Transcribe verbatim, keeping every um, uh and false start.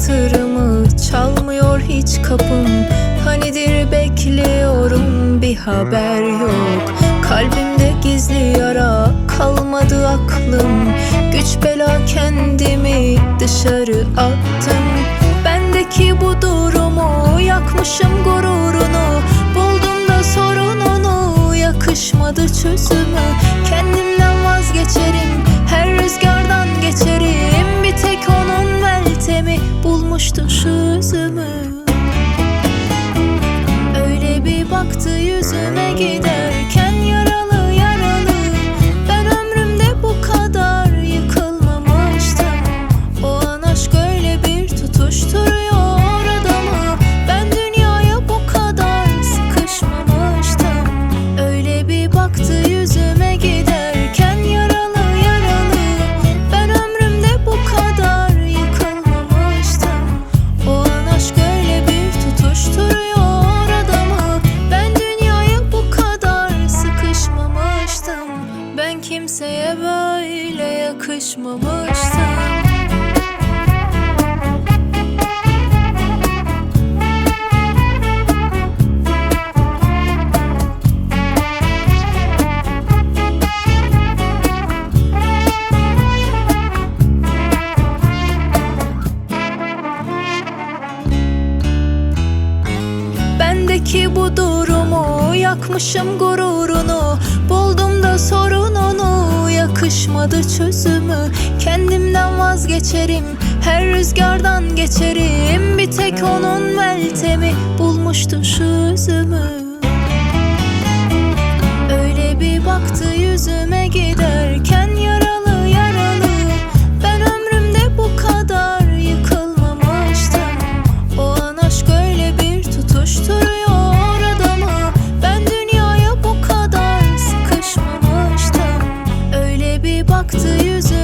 hatırımı çalmıyor hiç kapım. Hanidir bekliyorum bir haber yok. Kalbimde gizli yara kalmadı aklım. Güç bela kendimi dışarı attım. Bendeki bu durumu yakmışım gururunu. Buldum da sorununu, yakışmadı çözümü. Kendimden vazgeçerim, her rüzgardan geçerim. Bir tek onun meltemi bulmuştu şu üzümü. Öyle bir baktı yüzüme giderken yaralı yaralı. Ben ömrümde bu kadar yıkılmamıştım. O an aşk öyle bir tutuşturuyor adamı. Ben dünyaya bu kadar sıkışmamıştım. Öyle bir baktı yüzüme giderken yaralı yaralı. Ben ömrümde bu kadar yıkılmamıştım. O an aşk öyle bir tutuşturuyor adamı. Ben dünyaya bu kadar sıkışmamıştım. Ben kimseye böyle yakışmamıştım. Bendeki bu durumu yakmışım gururunu. Buldum da sorununu, yakışmadı çözümü. Kendimden vazgeçerim, her rüzgardan geçerim. Bir tek onun meltemi bulmuştu şu üzümü. Öyle bir baktı yüzüme giderken yaralı yaralı. Ben ömrümde bu kadar yıkılmamıştım. O an aşk öyle bir tutuşturuyor adamı. Ben dünyaya bu kadar sıkışmamıştım. Öyle bir baktı yüzüme